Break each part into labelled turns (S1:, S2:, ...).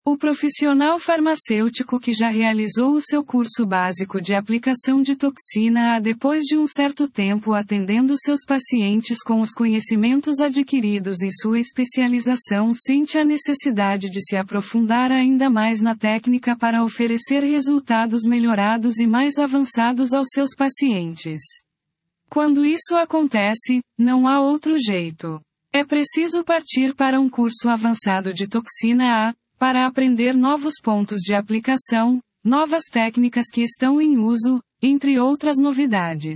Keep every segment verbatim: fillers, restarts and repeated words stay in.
S1: O profissional farmacêutico que já realizou o seu curso básico de aplicação de toxina A depois de um certo tempo atendendo seus pacientes com os conhecimentos adquiridos em sua especialização sente a necessidade de se aprofundar ainda mais na técnica para oferecer resultados melhorados e mais avançados aos seus pacientes. Quando isso acontece, não há outro jeito. É preciso partir para um curso avançado de toxina A, para aprender novos pontos de aplicação, novas técnicas que estão em uso, entre outras novidades.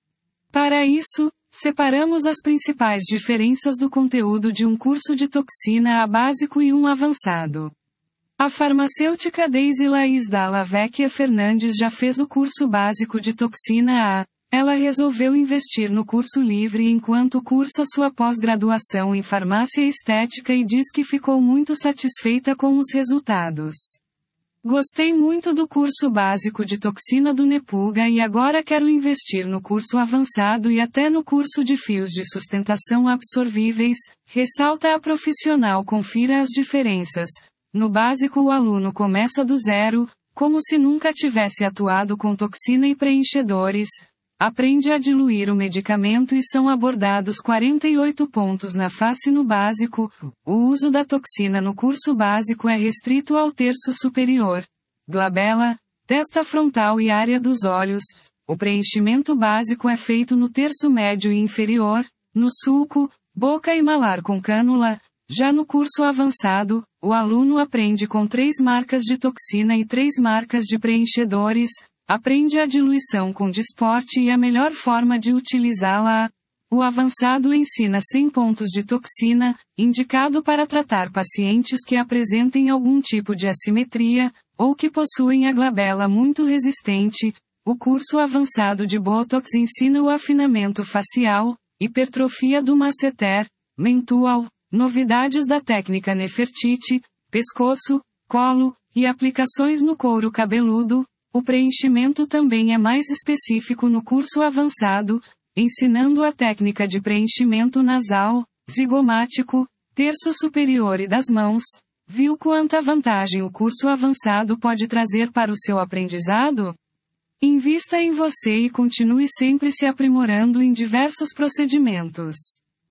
S1: Para isso, separamos as principais diferenças do conteúdo de um curso de toxina A básico e um avançado. A farmacêutica Daisy Laís Dalla Vecchia Fernandes já fez o curso básico de toxina A. Ela resolveu investir no curso livre enquanto cursa sua pós-graduação em farmácia estética e diz que ficou muito satisfeita com os resultados. Gostei muito do curso básico de toxina do Nepuga e agora quero investir no curso avançado e até no curso de fios de sustentação absorvíveis, ressalta a profissional. Confira as diferenças. No básico o aluno começa do zero, como se nunca tivesse atuado com toxina e preenchedores. Aprende a diluir o medicamento e são abordados quarenta e oito pontos na face no básico. O uso da toxina no curso básico é restrito ao terço superior, glabela, testa frontal e área dos olhos. O preenchimento básico é feito no terço médio e inferior, no sulco, boca e malar com cânula. Já no curso avançado, o aluno aprende com três marcas de toxina e três marcas de preenchedores. Aprende a diluição com desporte e a melhor forma de utilizá-la. O avançado ensina cem pontos de toxina, indicado para tratar pacientes que apresentem algum tipo de assimetria, ou que possuem a glabela muito resistente. O curso avançado de Botox ensina o afinamento facial, hipertrofia do masseter, mental, novidades da técnica Nefertiti, pescoço, colo, e aplicações no couro cabeludo. O preenchimento também é mais específico no curso avançado, ensinando a técnica de preenchimento nasal, zigomático, terço superior e das mãos. Viu quanta vantagem o curso avançado pode trazer para o seu aprendizado? Invista em você e continue sempre se aprimorando em diversos procedimentos.